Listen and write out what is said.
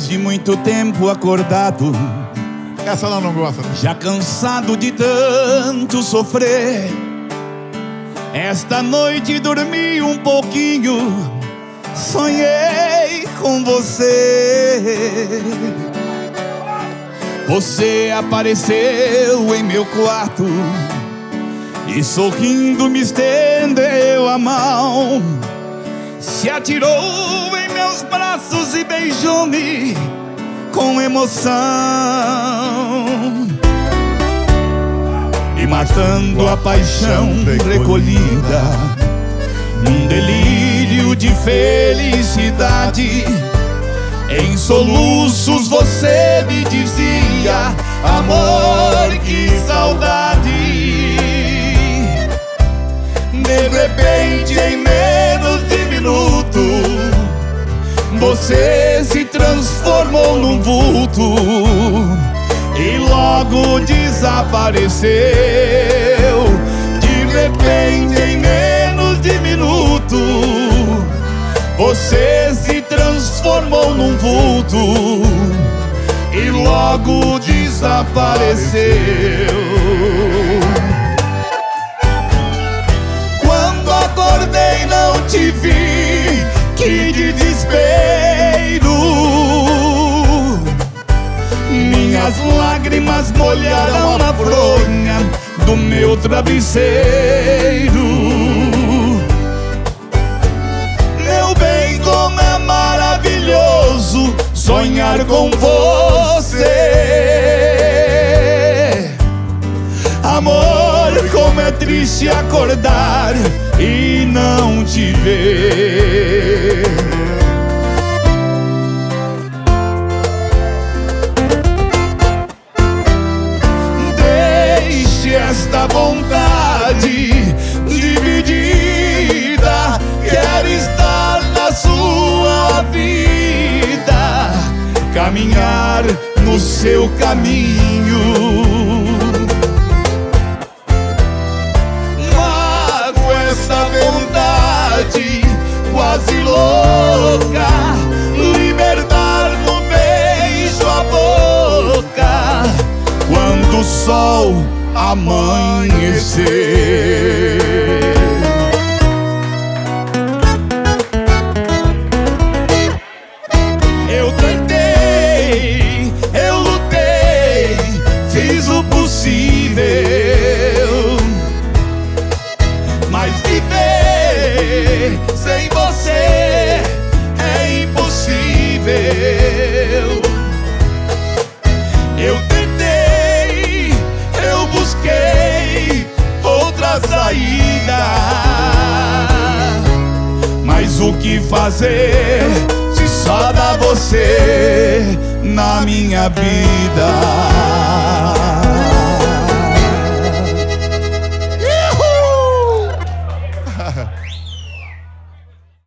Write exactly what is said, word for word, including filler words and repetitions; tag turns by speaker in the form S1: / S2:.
S1: Depois de muito tempo acordado,
S2: essa ela não gosta.
S1: já cansado de tanto sofrer, esta noite dormi um pouquinho, sonhei com você. Você apareceu em meu quarto e sorrindo me estendeu a mão, se atirou em meus braços e beijou-me com emoção. E matando a paixão recolhida num delírio de felicidade, em soluços você me dizia: amor, que saudade. De repente, em menos de minuto, você se transformou num vulto e logo desapareceu. De repente, em menos de minuto, você se transformou num vulto e logo desapareceu. Quando acordei não te vi, que desespero. Minhas lágrimas molharam a fronha do meu travesseiro. Meu bem, como é maravilhoso sonhar com você. Amor, como é triste acordar e não te ver. Deixe esta vontade dividida, quero estar na sua vida, caminhar no seu caminho. Quase louca, liberdade no beijo a boca, quando o sol amanhecer. Eu tentei, eu lutei, fiz o possível, mas viver sem você é impossível. Eu tentei, eu busquei outra saída, mas o que fazer se só dá você na minha vida?